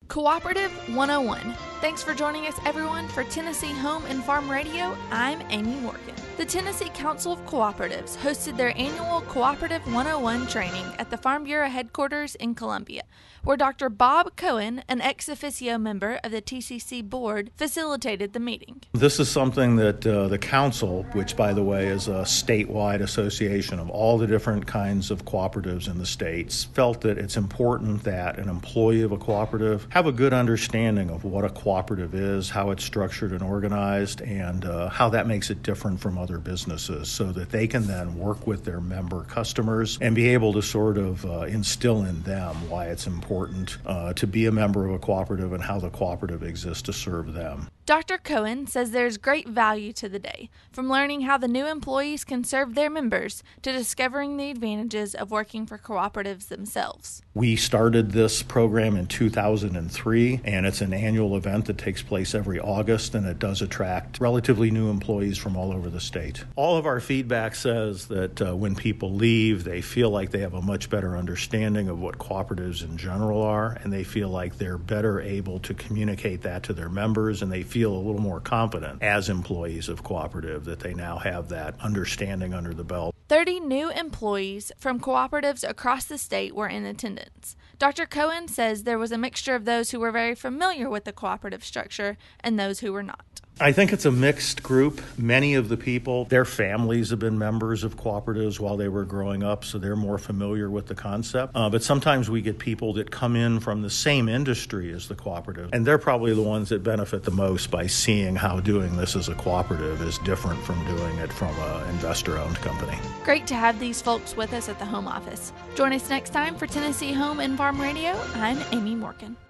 Cooperative 101. Thanks for joining us, everyone, for Tennessee Home and Farm Radio. I'm Amy Morgan. The Tennessee Council of Cooperatives hosted their annual Cooperative 101 training at the Farm Bureau headquarters in Columbia, where Dr. Bob Cohen, an ex officio member of the TCC board, facilitated the meeting. This is something that the council, which by the way is a statewide association of all the different kinds of cooperatives in the states, felt that it's important that an employee of a cooperative have a good understanding of what a cooperative is, how it's structured and organized, and how that makes it different from other businesses, so that they can then work with their member customers and be able to sort of instill in them why it's important to be a member of a cooperative and how the cooperative exists to serve them. Dr. Cohen says there's great value to the day, from learning how the new employees can serve their members to discovering the advantages of working for cooperatives themselves. We started this program in 2003, and it's an annual event that takes place every August, and it does attract relatively new employees from all over the state. All of our feedback says that when people leave, they feel like they have a much better understanding of what cooperatives in general are, and they feel like they're better able to communicate that to their members, and they feel a little more confident as employees of cooperative that they now have that understanding under the belt. 30 new employees from cooperatives across the state were in attendance. Dr. Cohen says there was a mixture of those who were very familiar with the cooperative structure and those who were not. I think it's a mixed group. Many of the people, their families have been members of cooperatives while they were growing up, so they're more familiar with the concept. But sometimes we get people that come in from the same industry as the cooperative, and they're probably the ones that benefit the most by seeing how doing this as a cooperative is different from doing it from an investor-owned company. Great to have these folks with us at the home office. Join us next time for Tennessee Home and Farm Radio. I'm Amy Morgan.